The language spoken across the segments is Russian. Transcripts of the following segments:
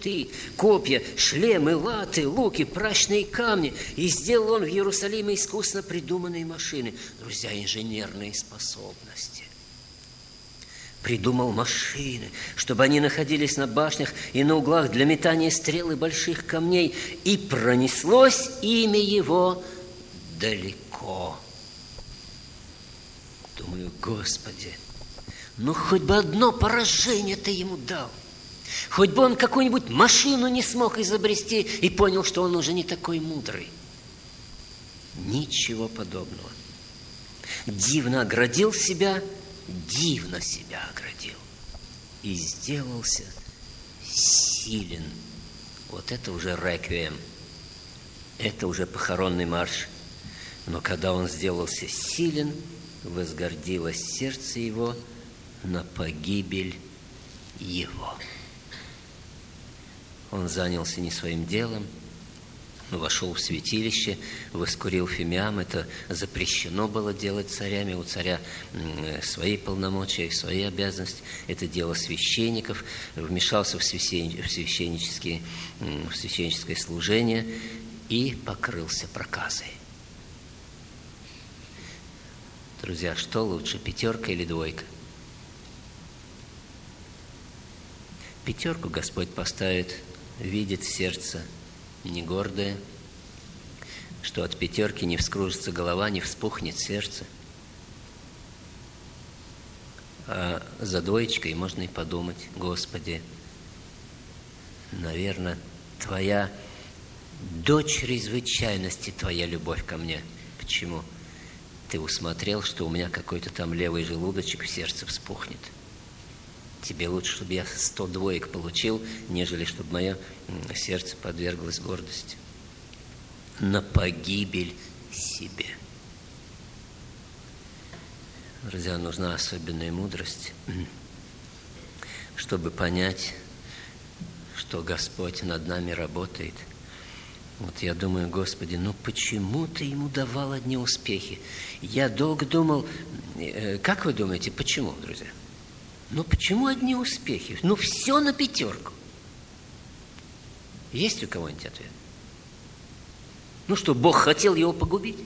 щиты, копья, шлемы, латы, луки, прачные камни. И сделал он в Иерусалиме искусно придуманные машины. Друзья, инженерные способности. Придумал машины, чтобы они находились на башнях и на углах для метания стрел и больших камней. И пронеслось имя его далеко. Думаю, Господи, ну хоть бы одно поражение ты ему дал. Хоть бы он какую-нибудь машину не смог изобрести и понял, что он уже не такой мудрый. Ничего подобного. Дивно оградил себя, дивно себя оградил. И сделался силен. Вот это уже реквием. Это уже похоронный марш. Но когда он сделался силен, возгордилось сердце его на погибель его. Он занялся не своим делом, вошел в святилище, воскурил фимиам. Это запрещено было делать царями. У царя свои полномочия, свои обязанности. Это дело священников. Вмешался в священническое служение и покрылся проказой. Друзья, что лучше, 5 или 2? 5 Господь поставит, видит сердце не гордое, что от 5 не вскружится голова, не вспухнет сердце. А за 2 можно и подумать: Господи, наверное, Твоя до чрезвычайности Твоя любовь ко мне. Почему? Ты усмотрел, что у меня какой-то там левый желудочек в сердце вспухнет. Тебе лучше, чтобы я 102 получил, нежели чтобы мое сердце подверглось гордости. На погибель себе. Друзья, нужна особенная мудрость, чтобы понять, что Господь над нами работает. Вот я думаю, Господи, ну почему Ты ему давал одни успехи? Я долго думал, как вы думаете, почему, друзья? Ну почему одни успехи? Ну все на 5. Есть у кого-нибудь ответ? Ну что, Бог хотел его погубить?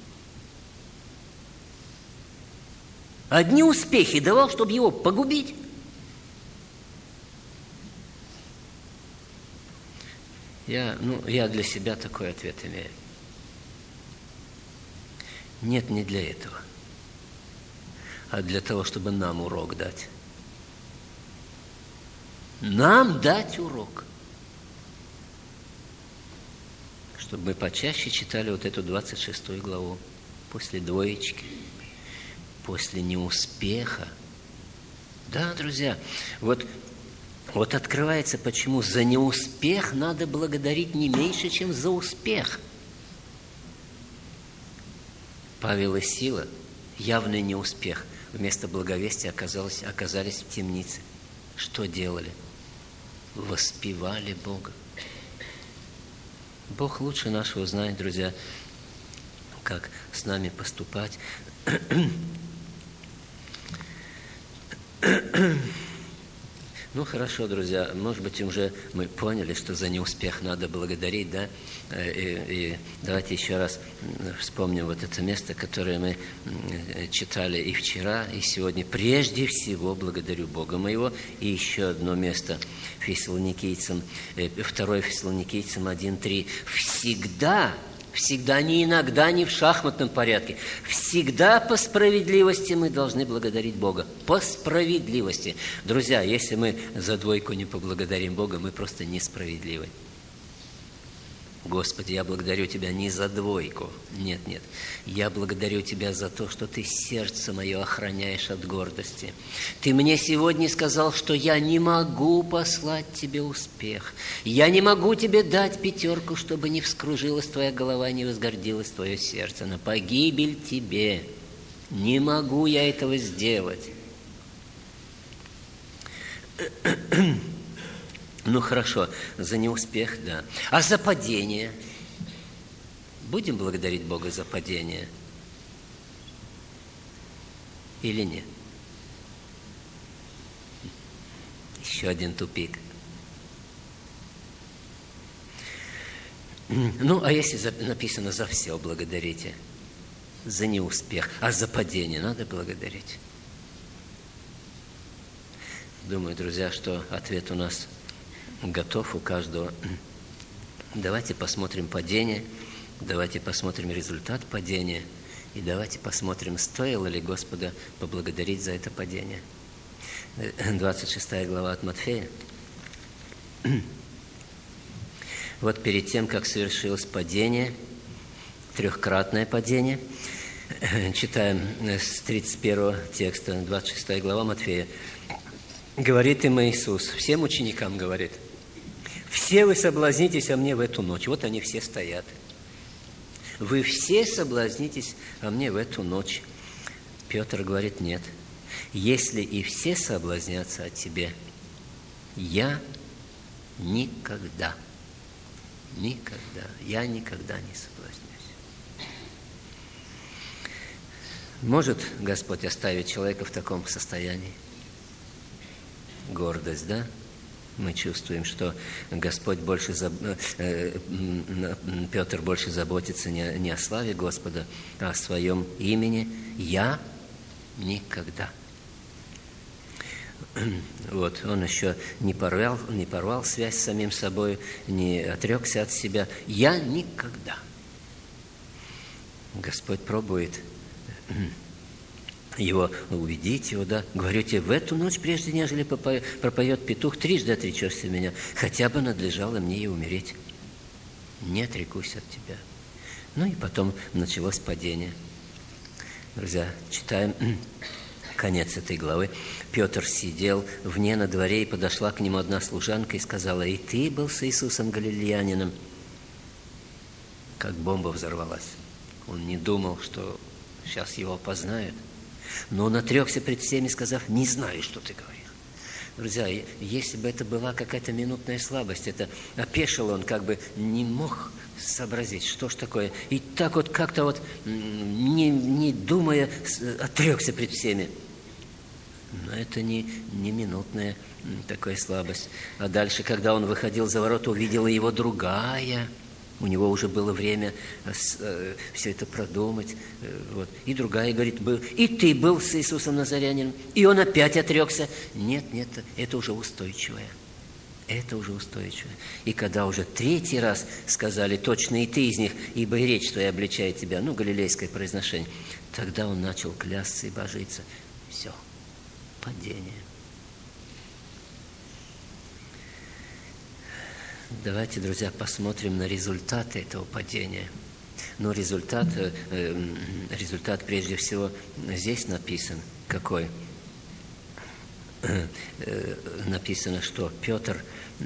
Одни успехи давал, чтобы его погубить? Я для себя такой ответ имею. Нет, не для этого, а для того, чтобы нам урок дать. Нам дать урок. Чтобы мы почаще читали вот эту 26 главу. После 2, после неуспеха. Да, друзья, вот открывается, почему за неуспех надо благодарить не меньше, чем за успех. Павел и Сила, явный неуспех, вместо благовестия оказались в темнице. Что делали? Воспевали Бога. Бог лучше нашего знает, друзья, как с нами поступать. Ну, хорошо, друзья, может быть, уже мы поняли, что за неуспех надо благодарить, да? И давайте еще раз вспомним вот это место, которое мы читали и вчера, и сегодня. Прежде всего благодарю Бога моего. И еще одно место, 2 Фессалоникийцам 1:3. Всегда, не иногда, не в шахматном порядке. Всегда по справедливости мы должны благодарить Бога. По справедливости. Друзья, если мы за 2 не поблагодарим Бога, мы просто несправедливы. Господи, я благодарю Тебя не за 2. Нет. Я благодарю Тебя за то, что Ты сердце мое охраняешь от гордости. Ты мне сегодня сказал, что я не могу послать Тебе успех. Я не могу Тебе дать 5, чтобы не вскружилась Твоя голова, не возгордилось Твое сердце. На погибель Тебе. Не могу я этого сделать. Ну, хорошо, за неуспех, да. А за падение? Будем благодарить Бога за падение? Или нет? Еще один тупик. Ну, а если написано «за все благодарите», за неуспех, а за падение надо благодарить? Думаю, друзья, что ответ у нас готов у каждого. Давайте посмотрим падение, давайте посмотрим результат падения, и давайте посмотрим, стоило ли Господа поблагодарить за это падение. 26 глава от Матфея. Вот перед тем, как совершилось падение, трехкратное падение, читаем с 31 текста, 26 глава Матфея. Говорит им Иисус, всем ученикам говорит: «Все вы соблазнитесь о мне в эту ночь». Вот они все стоят. «Вы все соблазнитесь о мне в эту ночь». Петр говорит: «Нет, если и все соблазнятся о тебе, я никогда не соблазнюсь». Может Господь оставить человека в таком состоянии? Гордость, да? Мы чувствуем, что Господь Петр больше заботится не о славе Господа, а о своем имени. «Я никогда». Вот, он еще не порвал связь с самим собой, не отрекся от себя. «Я никогда». Господь пробует его увидеть, его, да. «Говорю тебе, в эту ночь, прежде нежели пропоет петух, трижды отречешься меня, хотя бы надлежало мне и умереть. Не отрекусь от тебя». Ну и потом началось падение. Друзья, читаем конец этой главы. Петр сидел вне на дворе, и подошла к нему одна служанка и сказала: «И ты был с Иисусом Галилеянином». Как бомба взорвалась. Он не думал, что сейчас его опознают. Но он отрекся пред всеми, сказав: «Не знаю, что ты говоришь». Друзья, если бы это была какая-то минутная слабость, это опешил он, как бы не мог сообразить, что ж такое. И так вот как-то вот, не думая, отрекся пред всеми. Но это не минутная такая слабость. А дальше, когда он выходил за ворота, увидела его другая. У него уже было время все это продумать. Вот. И другая говорит: «И ты был с Иисусом Назарянином». И он опять отрекся. Нет, это уже устойчивое. Это уже устойчивое. И когда уже третий раз сказали: «Точно и ты из них, ибо и речь твоя обличает тебя», галилейское произношение, тогда он начал клясться и божиться. Все, падение. Давайте, друзья, посмотрим на результаты этого падения. Но результат прежде всего здесь написан. Какой? Написано, что Петр,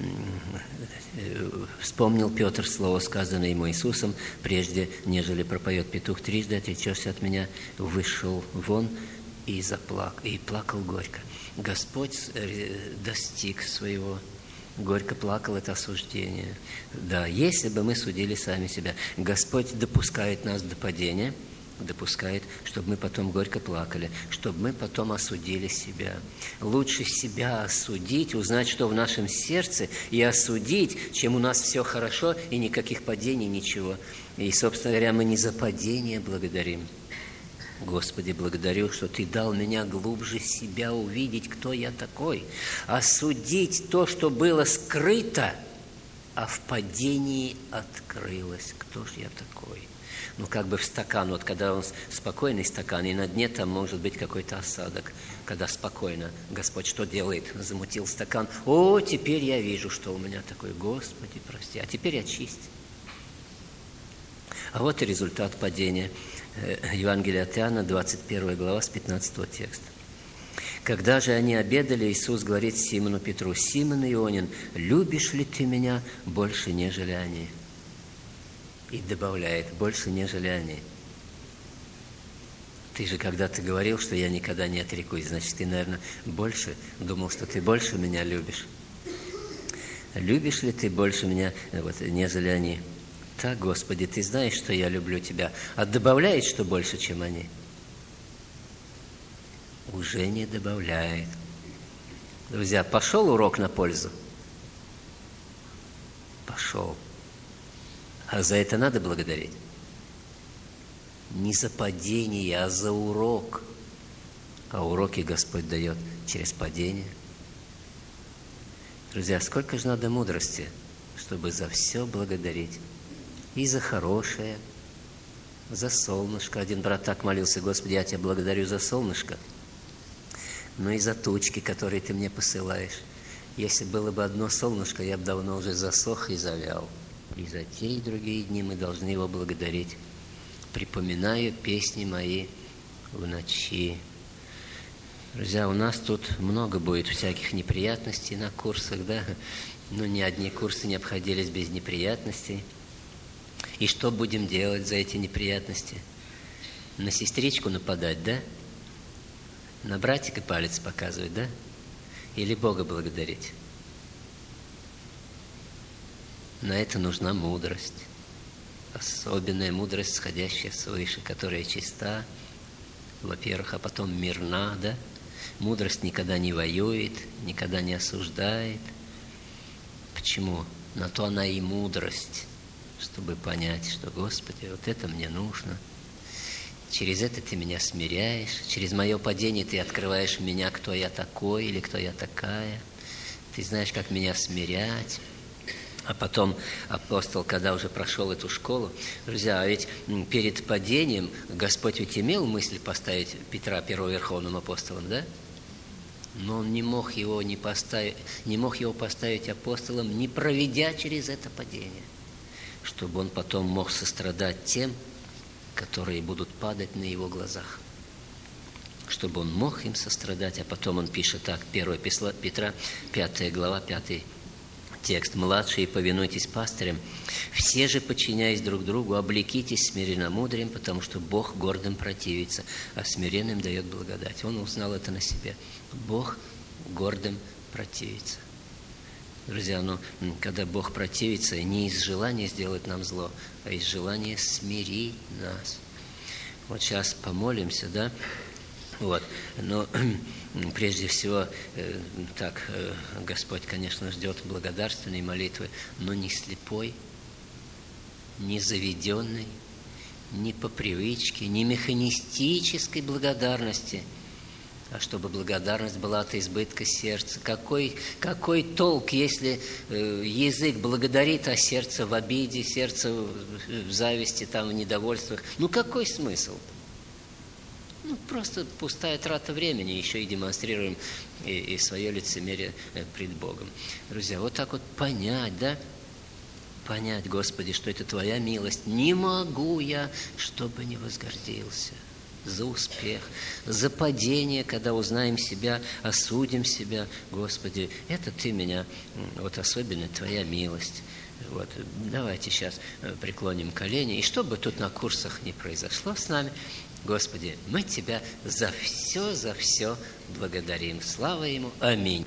вспомнил Петр слово, сказанное ему Иисусом: «Прежде, нежели пропоет петух, трижды отречешься от меня», вышел вон и плакал горько. Господь достиг своего. Горько плакал — это осуждение. Да, если бы мы судили сами себя. Господь допускает нас до падения, допускает, чтобы мы потом горько плакали, чтобы мы потом осудили себя. Лучше себя осудить, узнать, что в нашем сердце, и осудить, чем у нас все хорошо и никаких падений, ничего. И, собственно говоря, мы не за падение благодарим. Господи, благодарю, что Ты дал меня глубже себя увидеть, кто я такой, осудить то, что было скрыто, а в падении открылось. Кто ж я такой? Как бы в стакан, вот когда он спокойный стакан, и на дне там может быть какой-то осадок. Когда спокойно, Господь что делает? Замутил стакан. О, теперь я вижу, что у меня такой. Господи, прости, а теперь очисть. А вот и результат падения. Евангелие от Иоанна, 21 глава, с 15 текста. Когда же они обедали, Иисус говорит Симону Петру: «Симон Ионин, любишь ли ты меня больше, нежели они?» И добавляет: «Больше, нежели они». Ты же когда-то говорил, что я никогда не отрекусь. Значит, ты, наверное, больше думал, что ты больше меня любишь. Любишь ли ты больше меня, нежели они? Так, Господи, Ты знаешь, что я люблю Тебя. А добавляет, что больше, чем они? Уже не добавляет. Друзья, пошел урок на пользу? Пошел. А за это надо благодарить? Не за падение, а за урок. А уроки Господь дает через падение. Друзья, сколько же надо мудрости, чтобы за все благодарить. И за хорошее, за солнышко. Один брат так молился: Господи, я Тебя благодарю за солнышко, но и за тучки, которые Ты мне посылаешь. Если было бы одно солнышко, я бы давно уже засох и завял. И за те и другие дни мы должны Его благодарить. Припоминаю песни мои в ночи. Друзья, у нас тут много будет всяких неприятностей на курсах, да? Но ни одни курсы не обходились без неприятностей. И что будем делать за эти неприятности? На сестричку нападать, да? На братика палец показывать, да? Или Бога благодарить? На это нужна мудрость. Особенная мудрость, сходящая свыше, которая чиста, во-первых, а потом мирна, да? Мудрость никогда не воюет, никогда не осуждает. Почему? На то она и мудрость, чтобы понять, что, Господи, вот это мне нужно. Через это Ты меня смиряешь, через мое падение Ты открываешь меня, кто я такой или кто я такая. Ты знаешь, как меня смирять. А потом апостол, когда уже прошел эту школу, друзья, а ведь перед падением Господь ведь имел мысль поставить Петра первым верховным апостолом, да? Но он не мог его поставить апостолом, не проведя через это падение, чтобы он потом мог сострадать тем, которые будут падать на его глазах. Чтобы он мог им сострадать, а потом он пишет так, 1 Петра, 5 глава, 5 текст. «Младшие, повинуйтесь пастырям, все же, подчиняясь друг другу, облекитесь смиренномудрием, потому что Бог гордым противится, а смиренным дает благодать». Он узнал это на себе. Бог гордым противится. Друзья, когда Бог противится, не из желания сделать нам зло, а из желания смирить нас. Вот сейчас помолимся, да? Вот. Но прежде всего, Господь, конечно, ждет благодарственной молитвы, но не слепой, не заведенной, не по привычке, не механистической благодарности, а чтобы благодарность была от избытка сердца. Какой толк, если язык благодарит, а сердце в обиде, сердце в зависти, в недовольствах? Какой смысл? Просто пустая трата времени, еще и демонстрируем и свое лицемерие пред Богом. Друзья, вот так вот понять, да? Понять, Господи, что это Твоя милость. Не могу я, чтобы не возгордился. За успех, за падение, когда узнаем себя, осудим себя. Господи, это Ты меня, вот особенно Твоя милость. Вот, давайте сейчас преклоним колени. И что бы тут на курсах ни произошло с нами, Господи, мы Тебя за все благодарим. Слава Ему. Аминь.